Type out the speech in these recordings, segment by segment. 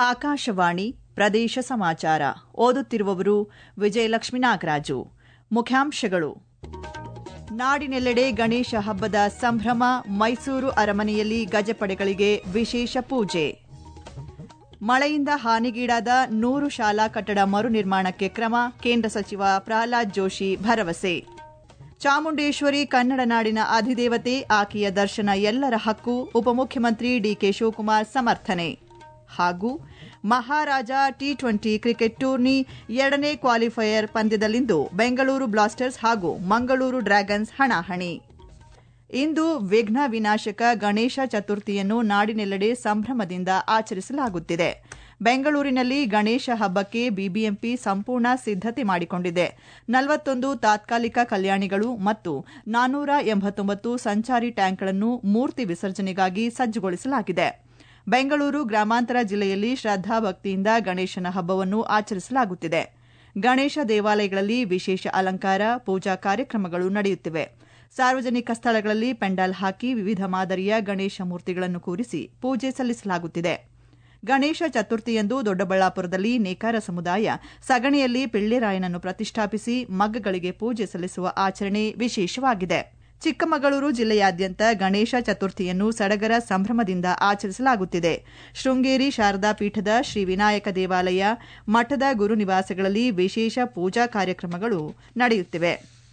ಆಕಾಶವಾಣಿ ಪ್ರದೇಶ ಸಮಾಚಾರ ಓದುತ್ತಿರುವವರು ವಿಜಯಲಕ್ಷ್ಮೀ ನಾಗರಾಜು. ಮುಖ್ಯಾಂಶಗಳು: ನಾಡಿನೆಲ್ಲೆಡೆ ಗಣೇಶ ಹಬ್ಬದ ಸಂಭ್ರಮ. ಮೈಸೂರು ಅರಮನೆಯಲ್ಲಿ ಗಜಪಡೆಗಳಿಗೆ ವಿಶೇಷ ಪೂಜೆ. ಮಳೆಯಿಂದ ಹಾನಿಗೀಡಾದ 100 ಶಾಲಾ ಕಟ್ಟಡ ಮರು ನಿರ್ಮಾಣಕ್ಕೆ ಕ್ರಮ. ಕೇಂದ್ರ ಸಚಿವ ಪ್ರಹ್ಲಾದ್ ಜೋಶಿ ಭರವಸೆ. ಚಾಮುಂಡೇಶ್ವರಿ ಕನ್ನಡ ನಾಡಿನ ಅಧಿದೇವತೆ, ಆಕೆಯ ದರ್ಶನ ಎಲ್ಲರ ಹಕ್ಕು. ಉಪಮುಖ್ಯಮಂತ್ರಿ ಡಿಕೆ ಶಿವಕುಮಾರ್ ಸಮರ್ಥನೆ. ಹಾಗೂ ಮಹಾರಾಜ ಟಿ20 ಕ್ರಿಕೆಟ್ ಟೂರ್ನಿ 2ನೇ ಕ್ವಾಲಿಫೈಯರ್ ಪಂದ್ಯದಲ್ಲಿಂದು ಬೆಂಗಳೂರು ಬ್ಲಾಸ್ಟರ್ಸ್ ಹಾಗೂ ಮಂಗಳೂರು ಡ್ರ್ಯಾಗನ್ಸ್ ಹಣಾಹಣಿ. ಇಂದು ವಿಘ್ನ ವಿನಾಶಕ ಗಣೇಶ ಚತುರ್ಥಿಯನ್ನು ನಾಡಿನೆಲ್ಲೆಡೆ ಸಂಭ್ರಮದಿಂದ ಆಚರಿಸಲಾಗುತ್ತಿದೆ. ಬೆಂಗಳೂರಿನಲ್ಲಿ ಗಣೇಶ ಹಬ್ಬಕ್ಕೆ ಬಿಬಿಎಂಪಿ ಸಂಪೂರ್ಣ ಸಿದ್ದತೆ ಮಾಡಿಕೊಂಡಿದೆ. 41 ತಾತ್ಕಾಲಿಕ ಕಲ್ಯಾಣಿಗಳು ಮತ್ತು 489 ಸಂಚಾರಿ ಟ್ಯಾಂಕ್ಗಳನ್ನು ಮೂರ್ತಿ ವಿಸರ್ಜನೆಗಾಗಿ ಸಜ್ಜುಗೊಳಿಸಲಾಗಿದೆ. ಬೆಂಗಳೂರು ಗ್ರಾಮಾಂತರ ಜಿಲ್ಲೆಯಲ್ಲಿ ಶ್ರದ್ದಾಭಕ್ತಿಯಿಂದ ಗಣೇಶನ ಹಬ್ಬವನ್ನು ಆಚರಿಸಲಾಗುತ್ತಿದೆ. ಗಣೇಶ ದೇವಾಲಯಗಳಲ್ಲಿ ವಿಶೇಷ ಅಲಂಕಾರ, ಪೂಜಾ ಕಾರ್ಯಕ್ರಮಗಳು ನಡೆಯುತ್ತಿವೆ. ಸಾರ್ವಜನಿಕ ಸ್ಥಳಗಳಲ್ಲಿ ಪೆಂಡಾಲ್ ಹಾಕಿ ವಿವಿಧ ಮಾದರಿಯ ಗಣೇಶ ಮೂರ್ತಿಗಳನ್ನು ಕೂರಿಸಿ ಪೂಜೆ ಸಲ್ಲಿಸಲಾಗುತ್ತಿದೆ. ಗಣೇಶ ಚತುರ್ಥಿಯಂದು ದೊಡ್ಡಬಳ್ಳಾಪುರದಲ್ಲಿ ನೇಕಾರ ಸಮುದಾಯ ಸಗಣಿಯಲ್ಲಿ ಪಿಳ್ಳೆರಾಯನನ್ನು ಪ್ರತಿಷ್ಠಾಪಿಸಿ ಮಗ್ಗಗಳಿಗೆ ಪೂಜೆ ಸಲ್ಲಿಸುವ ಆಚರಣೆ ವಿಶೇಷವಾಗಿದೆ. ಚಿಕ್ಕಮಗಳೂರು ಜಿಲ್ಲೆಯಾದ್ಯಂತ ಗಣೇಶ ಚತುರ್ಥಿಯನ್ನು ಸಡಗರ ಸಂಭ್ರಮದಿಂದ ಆಚರಿಸಲಾಗುತ್ತಿದೆ. ಶೃಂಗೇರಿ ಶಾರದಾ ಪೀಠದ ಶ್ರೀ ವಿನಾಯಕ ದೇವಾಲಯ, ಮಠದ ಗುರುನಿವಾಸಗಳಲ್ಲಿ ವಿಶೇಷ ಪೂಜಾ ಕಾರ್ಯಕ್ರಮಗಳು ನಡೆಯುತ್ತಿವೆ.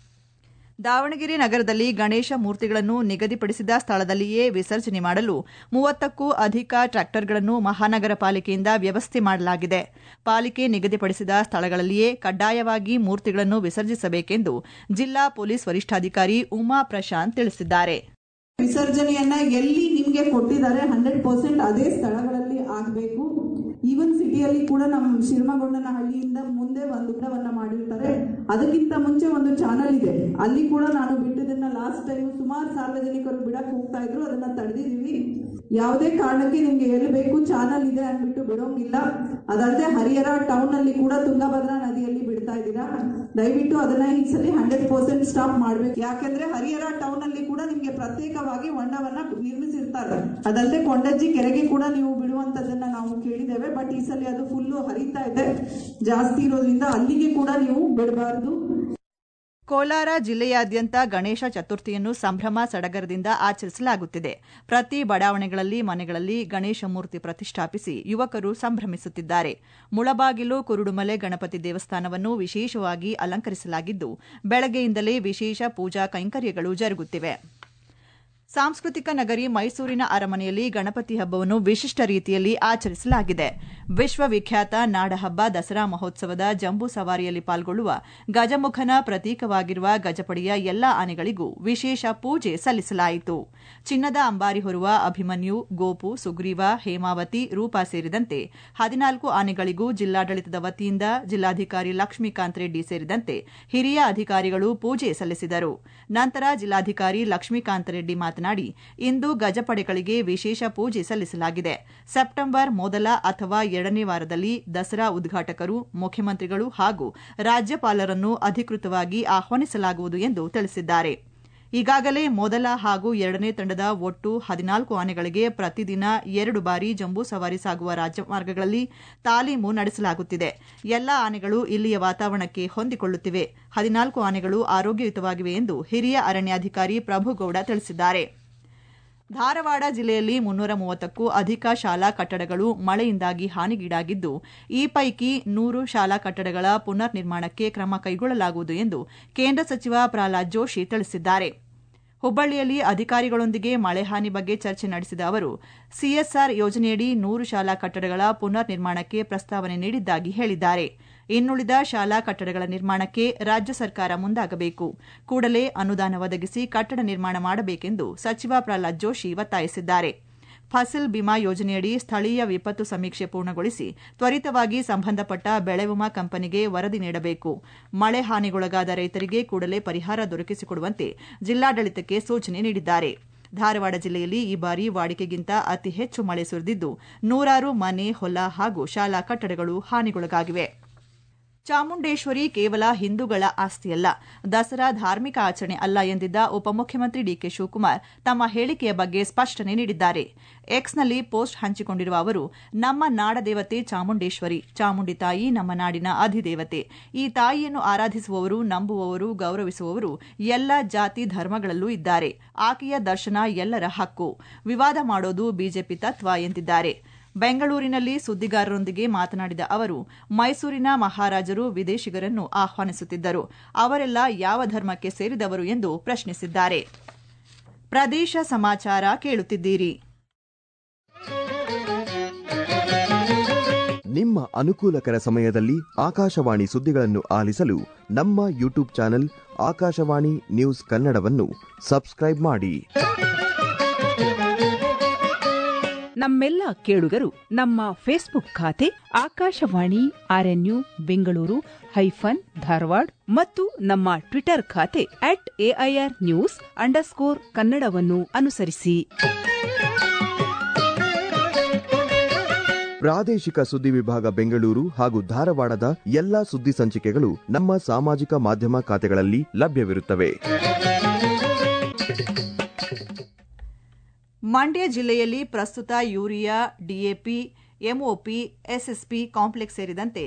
ದಾವಣಗೆರೆ ನಗರದಲ್ಲಿ ಗಣೇಶ ಮೂರ್ತಿಗಳನ್ನು ನಿಗದಿಪಡಿಸಿದ ಸ್ಥಳದಲ್ಲಿಯೇ ವಿಸರ್ಜನೆ ಮಾಡಲು 30ಕ್ಕೂ ಅಧಿಕ ಟ್ರ್ಯಾಕ್ಟರ್ಗಳನ್ನು ಮಹಾನಗರ ಪಾಲಿಕೆಯಿಂದ ವ್ಯವಸ್ಥೆ ಮಾಡಲಾಗಿದೆ. ಪಾಲಿಕೆ ನಿಗದಿಪಡಿಸಿದ ಸ್ಥಳಗಳಲ್ಲಿಯೇ ಕಡ್ಡಾಯವಾಗಿ ಮೂರ್ತಿಗಳನ್ನು ವಿಸರ್ಜಿಸಬೇಕೆಂದು ಜಿಲ್ಲಾ ಪೊಲೀಸ್ ವರಿಷ್ಠಾಧಿಕಾರಿ ಉಮಾ ಪ್ರಶಾಂತ್ ತಿಳಿಸಿದ್ದಾರೆ. ವಿಸರ್ಜನೆಯನ್ನ ಎಲ್ಲಿ ನಿಮಗೆ ಕೊಟ್ಟಿದ್ದಾರೆ 100% ಅದೇ ಸ್ಥಳಗಳಲ್ಲಿ ಆಗಬೇಕು. ಈವನ್ ಸಿಟಿಯಲ್ಲಿ ಕೂಡ ನಮ್ಮ ಶಿರಮಗೊಂಡನಹಳ್ಳಿಯಿಂದ ಮುಂದೆ ಒಂದು ಗಿಡವನ್ನ ಮಾಡಿರ್ತಾರೆ. ಅದಕ್ಕಿಂತ ಮುಂಚೆ ಒಂದು ಚಾನಲ್ ಇದೆ, ಅಲ್ಲಿ ಕೂಡ ನಾನು ಬಿಟ್ಟಿದ್ದನ್ನ ಲಾಸ್ಟ್ ಟೈಮ್ ಸುಮಾರು ಸಾರ್ವಜನಿಕರು ಬಿಡಕ್ ಹೋಗ್ತಾ ಇದ್ರು, ಅದನ್ನ ತಡೆದಿದ್ದೀವಿ. ಯಾವುದೇ ಕಾರಣಕ್ಕೆ ನಿಮ್ಗೆ ಎಲ್ಲಿ ಬೇಕು ಚಾನಲ್ ಇದೆ ಅಂದ್ಬಿಟ್ಟು ಬಿಡೋಂಗಿಲ್ಲ. ಅದಲ್ಲದೆ ಹರಿಹರ ಟೌನ್ ಅಲ್ಲಿ ಕೂಡ ತುಂಗಭದ್ರಾ ನದಿಯಲ್ಲಿ ಬಿಡ್ತಾ ಇದ್ದೀರಾ, ದಯವಿಟ್ಟು ಅದನ್ನ ಈ ಸಲ 100% ಸ್ಟಾಪ್ ಮಾಡ್ಬೇಕು. ಯಾಕಂದ್ರೆ ಹರಿಹರ ಟೌನ್ ಅಲ್ಲಿ ಕೂಡ ನಿಮ್ಗೆ ಪ್ರತ್ಯೇಕವಾಗಿ ಹೊಂಡವನ್ನ ನಿರ್ಮಿಸಿರ್ತಾರೆ. ಅದಲ್ಲದೆ ಕೊಂಡಜ್ಜಿ ಕೆರೆಗೆ ಕೂಡ ನೀವು ಬಿಡುವಂತದನ್ನ ನಾವು ಕೇಳಿದ್ದೇವೆ. ಬಟ್ ಈ ಸಲ ಅದು ಫುಲ್ಲು ಹರಿತಾ ಇದೆ, ಜಾಸ್ತಿ ಇರೋದ್ರಿಂದ ಅಲ್ಲಿಗೆ ಕೂಡ ನೀವು ಬಿಡಬಾರದು. ಕೋಲಾರ ಜಿಲ್ಲೆಯಾದ್ಯಂತ ಗಣೇಶ ಚತುರ್ಥಿಯನ್ನು ಸಂಭ್ರಮ ಸಡಗರದಿಂದ ಆಚರಿಸಲಾಗುತ್ತಿದೆ. ಪ್ರತಿ ಬಡಾವಣೆಗಳಲ್ಲಿ, ಮನೆಗಳಲ್ಲಿ ಗಣೇಶ ಮೂರ್ತಿ ಪ್ರತಿಷ್ಠಾಪಿಸಿ ಯುವಕರು ಸಂಭ್ರಮಿಸುತ್ತಿದ್ದಾರೆ. ಮುಳಬಾಗಿಲು ಕುರುಡುಮಲೆ ಗಣಪತಿ ದೇವಸ್ಥಾನವನ್ನು ವಿಶೇಷವಾಗಿ ಅಲಂಕರಿಸಲಾಗಿದ್ದು, ಬೆಳಗ್ಗೆಯಿಂದಲೇ ವಿಶೇಷ ಪೂಜಾ ಕೈಂಕರ್ಯಗಳು ಜರುಗುತ್ತಿವೆ. ಸಾಂಸ್ಕೃತಿಕ ನಗರಿ ಮೈಸೂರಿನ ಅರಮನೆಯಲ್ಲಿ ಗಣಪತಿ ಹಬ್ಬವನ್ನು ವಿಶಿಷ್ಟ ರೀತಿಯಲ್ಲಿ ಆಚರಿಸಲಾಗಿದೆ. ವಿಶ್ವವಿಖ್ಯಾತ ನಾಡಹಬ್ಬ ದಸರಾ ಮಹೋತ್ಸವದ ಜಂಬೂ ಸವಾರಿಯಲ್ಲಿ ಪಾಲ್ಗೊಳ್ಳುವ ಗಜಮುಖನ ಪ್ರತೀಕವಾಗಿರುವ ಗಜಪಡೆಯ ಎಲ್ಲಾ ಆನೆಗಳಿಗೂ ವಿಶೇಷ ಪೂಜೆ ಸಲ್ಲಿಸಲಾಯಿತು. ಚಿನ್ನದ ಅಂಬಾರಿ ಹೊರುವ ಅಭಿಮನ್ಯು, ಗೋಪು, ಸುಗ್ರೀವ, ಹೇಮಾವತಿ, ರೂಪಾ ಸೇರಿದಂತೆ 14 ಆನೆಗಳಿಗೂ ಜಿಲ್ಲಾಡಳಿತದ ವತಿಯಿಂದ ಜಿಲ್ಲಾಧಿಕಾರಿ ಲಕ್ಷ್ಮೀಕಾಂತ್ ರೆಡ್ಡಿ ಸೇರಿದಂತೆ ಹಿರಿಯ ಅಧಿಕಾರಿಗಳು ಪೂಜೆ ಸಲ್ಲಿಸಿದರು. ನಂತರ ಜಿಲ್ಲಾಧಿಕಾರಿ ಲಕ್ಷ್ಮೀಕಾಂತ್ ರೆಡ್ಡಿ ಮಾತನಾಡಿ, ಇಂದು ಗಜಪಡೆಗಳಿಗೆ ವಿಶೇಷ ಪೂಜೆ ಸಲ್ಲಿಸಲಾಗಿದೆ. ಸೆಪ್ಟೆಂಬರ್ ಮೊದಲ ಅಥವಾ 2ನೇ ವಾರದಲ್ಲಿ ದಸರಾ ಉದ್ಘಾಟಕರು, ಮುಖ್ಯಮಂತ್ರಿಗಳು ಹಾಗೂ ರಾಜ್ಯಪಾಲರನ್ನು ಅಧಿಕೃತವಾಗಿ ಆಹ್ವಾನಿಸಲಾಗುವುದು ಎಂದು ತಿಳಿಸಿದ್ದಾರೆ. ಈಗಾಗಲೇ ಮೊದಲ ಹಾಗೂ 2ನೇ ತಂಡದ ಒಟ್ಟು 14 ಆನೆಗಳಿಗೆ ಪ್ರತಿದಿನ 2 ಬಾರಿ ಜಂಬೂ ಸವಾರಿ ಸಾಗುವ ರಾಜಮಾರ್ಗಗಳಲ್ಲಿ ತಾಲೀಮು ನಡೆಸಲಾಗುತ್ತಿದೆ. ಎಲ್ಲಾ ಆನೆಗಳು ಇಲ್ಲಿಯ ವಾತಾವರಣಕ್ಕೆ ಹೊಂದಿಕೊಳ್ಳುತ್ತಿವೆ. 14 ಆನೆಗಳು ಆರೋಗ್ಯಯುತವಾಗಿವೆ ಎಂದು ಹಿರಿಯ ಅರಣ್ಯಾಧಿಕಾರಿ ಪ್ರಭುಗೌಡ ತಿಳಿಸಿದ್ದಾರೆ. ಧಾರವಾಡ ಜಿಲ್ಲೆಯಲ್ಲಿ 330ಕ್ಕೂ ಅಧಿಕ ಶಾಲಾ ಕಟ್ಟಡಗಳು ಮಳೆಯಿಂದಾಗಿ ಹಾನಿಗೀಡಾಗಿದ್ದು, ಈ ಪೈಕಿ 100 ಶಾಲಾ ಕಟ್ಟಡಗಳ ಪುನರ್ ನಿರ್ಮಾಣಕ್ಕೆ ಕ್ರಮ ಕೈಗೊಳ್ಳಲಾಗುವುದು ಎಂದು ಕೇಂದ್ರ ಸಚಿವ ಪ್ರಹ್ಲಾದ್ ಜೋಶಿ ತಿಳಿಸಿದ್ದಾರೆ. ಹುಬ್ಬಳ್ಳಿಯಲ್ಲಿ ಅಧಿಕಾರಿಗಳೊಂದಿಗೆ ಮಳೆ ಹಾನಿ ಬಗ್ಗೆ ಚರ್ಚೆ ನಡೆಸಿದ ಅವರು, ಸಿಎಸ್ಆರ್ ಯೋಜನೆಯಡಿ 100 ಶಾಲಾ ಕಟ್ಟಡಗಳ ಪುನರ್ ನಿರ್ಮಾಣಕ್ಕೆ ಪ್ರಸ್ತಾವನೆ ನೀಡಿದ್ದಾಗಿ ಹೇಳಿದ್ದಾರೆ. ಇನ್ನುಳಿದ ಶಾಲಾ ಕಟ್ಟಡಗಳ ನಿರ್ಮಾಣಕ್ಕೆ ರಾಜ್ಯ ಸರ್ಕಾರ ಮುಂದಾಗಬೇಕು, ಕೂಡಲೇ ಅನುದಾನ ಒದಗಿಸಿ ಕಟ್ಟಡ ನಿರ್ಮಾಣ ಮಾಡಬೇಕೆಂದು ಸಚಿವ ಪ್ರಹ್ಲಾದ್ ಜೋಶಿ ಒತ್ತಾಯಿಸಿದ್ದಾರೆ. ಫಸಲ್ ಬಿಮಾ ಯೋಜನೆಯಡಿ ಸ್ಥಳೀಯ ವಿಪತ್ತು ಸಮೀಕ್ಷೆ ಪೂರ್ಣಗೊಳಿಸಿ ತ್ವರಿತವಾಗಿ ಸಂಬಂಧಪಟ್ಟ ಬೆಳೆ ವಿಮಾ ಕಂಪನಿಗೆ ವರದಿ ನೀಡಬೇಕು. ಮಳೆ ಹಾನಿಗೊಳಗಾದ ರೈತರಿಗೆ ಕೂಡಲೇ ಪರಿಹಾರ ದೊರಕಿಸಿಕೊಡುವಂತೆ ಜಿಲ್ಲಾಡಳಿತಕ್ಕೆ ಸೂಚನೆ ನೀಡಿದ್ದಾರೆ. ಧಾರವಾಡ ಜಿಲ್ಲೆಯಲ್ಲಿ ಈ ಬಾರಿ ವಾಡಿಕೆಗಿಂತ ಅತಿ ಹೆಚ್ಚು ಮಳೆ ಸುರಿದಿದ್ದು, ನೂರಾರು ಮನೆ, ಹೊಲ ಹಾಗೂ ಶಾಲಾ ಕಟ್ಟಡಗಳು ಹಾನಿಗೊಳಗಾಗಿವೆ. ಚಾಮುಂಡೇಶ್ವರಿ ಕೇವಲ ಹಿಂದೂಗಳ ಆಸ್ತಿಯಲ್ಲ, ದಸರಾ ಧಾರ್ಮಿಕ ಆಚರಣೆ ಅಲ್ಲ ಎಂದಿದ್ದ ಉಪಮುಖ್ಯಮಂತ್ರಿ ಡಿಕೆ ಶಿವಕುಮಾರ್ ತಮ್ಮ ಹೇಳಿಕೆಯ ಬಗ್ಗೆ ಸ್ಪಷ್ಟನೆ ನೀಡಿದ್ದಾರೆ. ಎಕ್ಸ್ನಲ್ಲಿ ಪೋಸ್ಟ್ ಹಂಚಿಕೊಂಡಿರುವ ಅವರು, ನಮ್ಮ ನಾಡದೇವತೆ ಚಾಮುಂಡೇಶ್ವರಿ, ಚಾಮುಂಡಿ ತಾಯಿ ನಮ್ಮ ನಾಡಿನ ಅಧಿದೇವತೆ. ಈ ತಾಯಿಯನ್ನು ಆರಾಧಿಸುವವರು, ನಂಬುವವರು, ಗೌರವಿಸುವವರು ಎಲ್ಲ ಜಾತಿ ಧರ್ಮಗಳಲ್ಲೂ ಇದ್ದಾರೆ. ಆಕೆಯ ದರ್ಶನ ಎಲ್ಲರ ಹಕ್ಕು. ವಿವಾದ ಮಾಡೋದು ಬಿಜೆಪಿ ತತ್ವ ಎಂದಿದ್ದಾರೆ. ಬೆಂಗಳೂರಿನಲ್ಲಿ ಸುದ್ದಿಗಾರರೊಂದಿಗೆ ಮಾತನಾಡಿದ ಅವರು, ಮೈಸೂರಿನ ಮಹಾರಾಜರು ವಿದೇಶಿಗರನ್ನು ಆಹ್ವಾನಿಸುತ್ತಿದ್ದರು. ಅವರೆಲ್ಲ ಯಾವ ಧರ್ಮಕ್ಕೆ ಸೇರಿದವರು ಎಂದು ಪ್ರಶ್ನಿಸಿದ್ದಾರೆ. ಪ್ರದೇಶ ಸಮಾಚಾರ ಕೇಳುತ್ತಿದ್ದೀರಿ. ನಿಮ್ಮ ಅನುಕೂಲಕರ ಸಮಯದಲ್ಲಿ ಆಕಾಶವಾಣಿ ಸುದ್ದಿಗಳನ್ನು ಆಲಿಸಲು ನಮ್ಮ ಯೂಟ್ಯೂಬ್ ಚಾನೆಲ್ ಆಕಾಶವಾಣಿ ನ್ಯೂಸ್ ಕನ್ನಡವನ್ನು ಸಬ್ಸ್ಕ್ರೈಬ್ ಮಾಡಿ. ನಮ್ಮೆಲ್ಲ ಕೇಳುಗರು ನಮ್ಮ ಫೇಸ್ಬುಕ್ ಖಾತೆ ಆಕಾಶವಾಣಿ ಆರ್ಎನ್ಯು ಬೆಂಗಳೂರು ಧಾರವಾಡ ಮತ್ತು ನಮ್ಮ ಟ್ವಿಟರ್ ಖಾತೆ @AIR ನ್ಯೂಸ್ _ಕನ್ನಡವನ್ನು ಅನುಸರಿಸಿ. ಪ್ರಾದೇಶಿಕ ಸುದ್ದಿ ವಿಭಾಗ ಬೆಂಗಳೂರು ಹಾಗೂ ಧಾರವಾಡದ ಎಲ್ಲಾ ಸುದ್ದಿ ಸಂಚಿಕೆಗಳು ನಮ್ಮ ಸಾಮಾಜಿಕ ಮಾಧ್ಯಮ ಖಾತೆಗಳಲ್ಲಿ ಲಭ್ಯವಿರುತ್ತವೆ. ಮಂಡ್ಯ ಜಿಲ್ಲೆಯಲ್ಲಿ ಪ್ರಸ್ತುತ urea, DAP, MOP, SSP complex ಸೇರಿದಂತೆ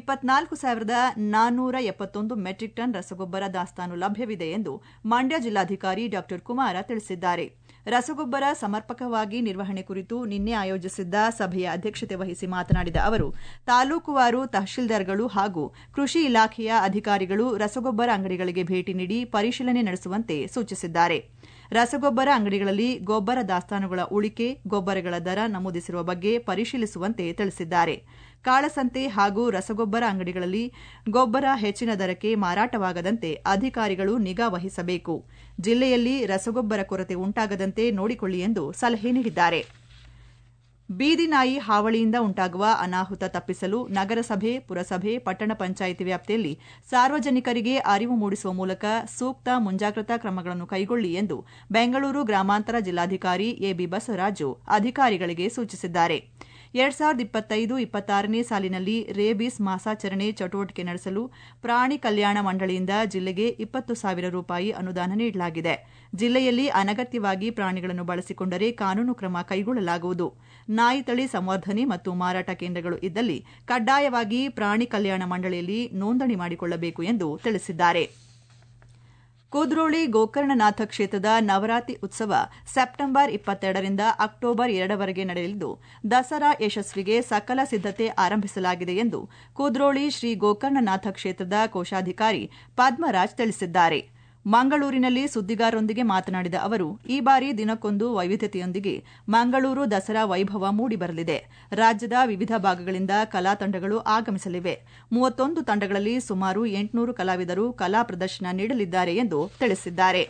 24,471 ಮೆಟ್ರಿಕ್ ಟನ್ ರಸಗೊಬ್ಬರ ದಾಸ್ತಾನು ಲಭ್ಯವಿದೆ ಎಂದು ಮಂಡ್ಯ ಜಿಲ್ಲಾಧಿಕಾರಿ ಡಾ ಕುಮಾರ ತಿಳಿಸಿದ್ದಾರೆ. ರಸಗೊಬ್ಬರ ಸಮರ್ಪಕವಾಗಿ ನಿರ್ವಹಣೆ ಕುರಿತು ನಿನ್ನೆ ಆಯೋಜಿಸಿದ್ದ ಸಭೆಯ ಅಧ್ಯಕ್ಷತೆ ವಹಿಸಿ ಮಾತನಾಡಿದ ಅವರು, ತಾಲೂಕುವಾರು ತಹಶೀಲ್ದಾರ್ಗಳು ಹಾಗೂ ಕೃಷಿ ಇಲಾಖೆಯ ಅಧಿಕಾರಿಗಳು ರಸಗೊಬ್ಬರ ಅಂಗಡಿಗಳಿಗೆ ಭೇಟಿ ನೀಡಿ ಪರಿಶೀಲನೆ ನಡೆಸುವಂತೆ ಸೂಚಿಸಿದ್ದಾರೆ. ರಸಗೊಬ್ಬರ ಅಂಗಡಿಗಳಲ್ಲಿ ಗೊಬ್ಬರ ದಾಸ್ತಾನುಗಳ ಉಳಿಕೆ, ಗೊಬ್ಬರಗಳ ದರ ನಮೂದಿಸಿರುವ ಬಗ್ಗೆ ಪರಿಶೀಲಿಸುವಂತೆ ತಿಳಿಸಿದ್ದಾರೆ. ಕಾಳಸಂತೆ ಹಾಗೂ ರಸಗೊಬ್ಬರ ಅಂಗಡಿಗಳಲ್ಲಿ ಗೊಬ್ಬರ ಹೆಚ್ಚಿನ ದರಕ್ಕೆ ಮಾರಾಟವಾಗದಂತೆ ಅಧಿಕಾರಿಗಳು ನಿಗಾ ವಹಿಸಬೇಕು. ಜಿಲ್ಲೆಯಲ್ಲಿ ರಸಗೊಬ್ಬರ ಕೊರತೆ ಉಂಟಾಗದಂತೆ ನೋಡಿಕೊಳ್ಳಿ ಎಂದು ಸಲಹೆ ನೀಡಿದ್ದಾರೆ. ಬೀದಿ ನಾಯಿ ಹಾವಳಿಯಿಂದ ಉಂಟಾಗುವ ಅನಾಹುತ ತಪ್ಪಿಸಲು ನಗರಸಭೆ, ಪುರಸಭೆ, ಪಟ್ಟಣ ಪಂಚಾಯಿತಿ ವ್ಯಾಪ್ತಿಯಲ್ಲಿ ಸಾರ್ವಜನಿಕರಿಗೆ ಅರಿವು ಮೂಡಿಸುವ ಮೂಲಕ ಸೂಕ್ತ ಮುಂಜಾಗ್ರತಾ ಕ್ರಮಗಳನ್ನು ಕೈಗೊಳ್ಳಿ ಎಂದು ಬೆಂಗಳೂರು ಗ್ರಾಮಾಂತರ ಜಿಲ್ಲಾಧಿಕಾರಿ ಎಬಿ ಬಸವರಾಜು ಅಧಿಕಾರಿಗಳಿಗೆ ಸೂಚಿಸಿದ್ದಾರೆ. 2025-26ನೇ ಸಾಲಿನಲ್ಲಿ ರೇಬೀಸ್ ಮಾಸಾಚರಣೆ ಚಟುವಟಿಕೆ ನಡೆಸಲು ಪ್ರಾಣಿ ಕಲ್ಯಾಣ ಮಂಡಳಿಯಿಂದ ಜಿಲ್ಲೆಗೆ 20,000 ರೂಪಾಯಿ ಅನುದಾನ ನೀಡಲಾಗಿದೆ. ಜಿಲ್ಲೆಯಲ್ಲಿ ಅನಗತ್ಯವಾಗಿ ಪ್ರಾಣಿಗಳನ್ನು ಬಳಸಿಕೊಂಡರೆ ಕಾನೂನು ಕ್ರಮ ಕೈಗೊಳ್ಳಲಾಗುವುದು. ನಾಯಿ ತಳಿ ಸಂವರ್ಧನೆ ಮತ್ತು ಮಾರಾಟ ಕೇಂದ್ರಗಳು ಇದ್ದಲ್ಲಿ ಕಡ್ಡಾಯವಾಗಿ ಪ್ರಾಣಿ ಕಲ್ಯಾಣ ಮಂಡಳಿಯಲ್ಲಿ ನೋಂದಣಿ ಮಾಡಿಕೊಳ್ಳಬೇಕು ಎಂದು ತಿಳಿಸಿದ್ದಾರೆ. ಕುದ್ರೋಳಿ ಗೋಕರ್ಣನಾಥ ಕ್ಷೇತ್ರದ ನವರಾತ್ರಿ ಉತ್ಸವ ಸೆಪ್ಟೆಂಬರ್ 22ರಿಂದ ಅಕ್ಟೋಬರ್ 2ರವರೆಗೆ ನಡೆಯಲಿದ್ದು, ದಸರಾ ಯಶಸ್ವಿಗೆ ಸಕಲ ಸಿದ್ದತೆ ಆರಂಭಿಸಲಾಗಿದೆ ಎಂದು ಕುದ್ರೋಳಿ ಶ್ರೀ ಗೋಕರ್ಣನಾಥ ಕ್ಷೇತ್ರದ ಕೋಶಾಧಿಕಾರಿ ಪದ್ಮರಾಜ್ ತಿಳಿಸಿದ್ದಾರೆ. ಮಂಗಳೂರಿನಲ್ಲಿ ಸುದ್ದಿಗಾರರೊಂದಿಗೆ ಮಾತನಾಡಿದ ಅವರು, ಈ ಬಾರಿ ದಿನಕ್ಕೊಂದು ವೈವಿಧ್ಯತೆಯೊಂದಿಗೆ ಮಂಗಳೂರು ದಸರಾ ವೈಭವ ಮೂಡಿಬರಲಿದೆ. ರಾಜ್ಯದ ವಿವಿಧ ಭಾಗಗಳಿಂದ ಕಲಾ ತಂಡಗಳು ಆಗಮಿಸಲಿವೆ. 31 ತಂಡಗಳಲ್ಲಿ ಸುಮಾರು 800 ಕಲಾವಿದರು ಕಲಾ ಪ್ರದರ್ಶನ ನೀಡಲಿದ್ದಾರೆ ಎಂದು ತಿಳಿಸಿದ್ದಾರೆ.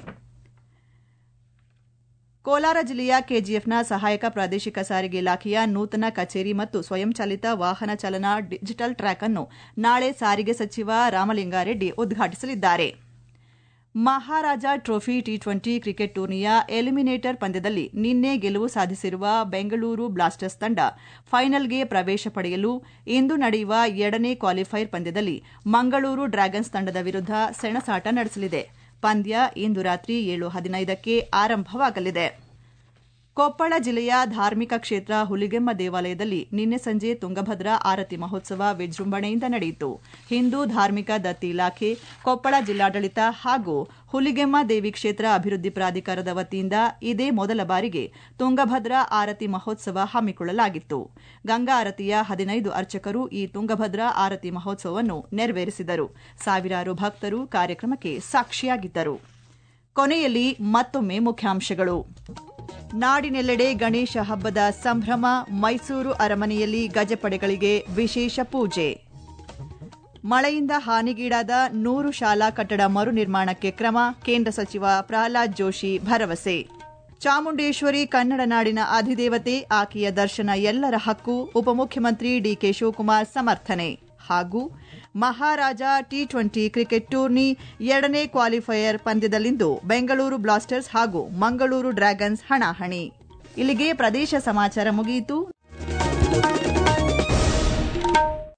ಕೋಲಾರ ಜಿಲ್ಲೆಯ ಕೆಜಿಎಫ್ನ ಸಹಾಯಕ ಪ್ರಾದೇಶಿಕ ಸಾರಿಗೆ ಇಲಾಖೆಯ ನೂತನ ಕಚೇರಿ ಮತ್ತು ಸ್ವಯಂಚಾಲಿತ ವಾಹನ ಚಾಲನಾ ಡಿಜಿಟಲ್ ಟ್ರ್ಯಾಕ್ ಅನ್ನು ನಾಳೆ ಸಾರಿಗೆ ಸಚಿವ ರಾಮಲಿಂಗಾರೆಡ್ಡಿ ಉದ್ಘಾಟಿಸಲಿದ್ದಾರೆ. ಮಹಾರಾಜ ಟ್ರೋಫಿ ಟಿ20 ಕ್ರಿಕೆಟ್ ಟೂರ್ನಿಯ ಎಲಿಮಿನೇಟರ್ ಪಂದ್ಯದಲ್ಲಿ ನಿನ್ನೆ ಗೆಲುವು ಸಾಧಿಸಿರುವ ಬೆಂಗಳೂರು ಬ್ಲಾಸ್ಟರ್ಸ್ ತಂಡ ಫೈನಲ್ಗೆ ಪ್ರವೇಶ ಪಡೆಯಲು ಇಂದು ನಡೆಯುವ 2ನೇ ಕ್ವಾಲಿಫೈರ್ ಪಂದ್ಯದಲ್ಲಿ ಮಂಗಳೂರು ಡ್ರ್ಯಾಗನ್ಸ್ ತಂಡದ ವಿರುದ್ಧ ಸೆಣಸಾಟ ನಡೆಸಲಿದೆ. ಪಂದ್ಯ ಇಂದು ರಾತ್ರಿ 7:15ಕ್ಕೆ ಆರಂಭವಾಗಲಿದೆ. ಕೊಪ್ಪಳ ಜಿಲ್ಲೆಯ ಧಾರ್ಮಿಕ ಕ್ಷೇತ್ರ ಹುಲಿಗೆಮ್ಮ ದೇವಾಲಯದಲ್ಲಿ ನಿನ್ನೆ ಸಂಜೆ ತುಂಗಭದ್ರಾ ಆರತಿ ಮಹೋತ್ಸವ ವಿಜೃಂಭಣೆಯಿಂದ ನಡೆಯಿತು. ಹಿಂದೂ ಧಾರ್ಮಿಕ ದತ್ತಿ ಇಲಾಖೆ, ಕೊಪ್ಪಳ ಜಿಲ್ಲಾಡಳಿತ ಹಾಗೂ ಹುಲಿಗೆಮ್ಮ ದೇವಿ ಕ್ಷೇತ್ರ ಅಭಿವೃದ್ಧಿ ಪ್ರಾಧಿಕಾರದ ವತಿಯಿಂದ ಇದೇ ಮೊದಲ ಬಾರಿಗೆ ತುಂಗಭದ್ರಾ ಆರತಿ ಮಹೋತ್ಸವ ಹಮ್ಮಿಕೊಳ್ಳಲಾಗಿತ್ತು. ಗಂಗಾ ಆರತಿಯ 15 ಅರ್ಚಕರು ಈ ತುಂಗಭದ್ರಾ ಆರತಿ ಮಹೋತ್ಸವವನ್ನು ನೆರವೇರಿಸಿದರು. ಸಾವಿರಾರು ಭಕ್ತರು ಕಾರ್ಯಕ್ರಮಕ್ಕೆ ಸಾಕ್ಷಿಯಾಗಿದ್ದರು. ಕೊನೆಯಲ್ಲಿ ಮತ್ತೊಮ್ಮೆ ಮುಖ್ಯಾಂಶಗಳು. ನಾಡಿನೆಲ್ಲೆಡೆ ಗಣೇಶ ಹಬ್ಬದ ಸಂಭ್ರಮ. ಮೈಸೂರು ಅರಮನೆಯಲ್ಲಿ ಗಜಪಡೆಗಳಿಗೆ ವಿಶೇಷ ಪೂಜೆ. ಮಳೆಯಿಂದ ಹಾನಿಗೀಡಾದ 100 ಶಾಲಾ ಕಟ್ಟಡ ಮರು ನಿರ್ಮಾಣಕ್ಕೆ ಕ್ರಮ. ಕೇಂದ್ರ ಸಚಿವ ಪ್ರಹ್ಲಾದ್ ಜೋಶಿ ಭರವಸೆ. ಚಾಮುಂಡೇಶ್ವರಿ ಕನ್ನಡ ನಾಡಿನ ಅಧಿದೇವತೆ, ಆಕೆಯ ದರ್ಶನ ಎಲ್ಲರ ಹಕ್ಕು. ಉಪಮುಖ್ಯಮಂತ್ರಿ ಡಿಕೆ ಶಿವಕುಮಾರ್ ಸಮರ್ಥನೆ. ಹಾಗೂ ಮಹಾರಾಜ ಟಿ20 ಕ್ರಿಕೆಟ್ ಟೂರ್ನಿ 2ನೇ ಕ್ವಾಲಿಫೈಯರ್ ಪಂದ್ಯದಲ್ಲಿಂದು ಬೆಂಗಳೂರು ಬ್ಲಾಸ್ಟರ್ಸ್ ಹಾಗೂ ಮಂಗಳೂರು ಡ್ರ್ಯಾಗನ್ಸ್ ಹಣಾಹಣಿ. ಇಲ್ಲಿಗೆ ಪ್ರದೇಶ ಸಮಾಚಾರ ಮುಗಿಯಿತು.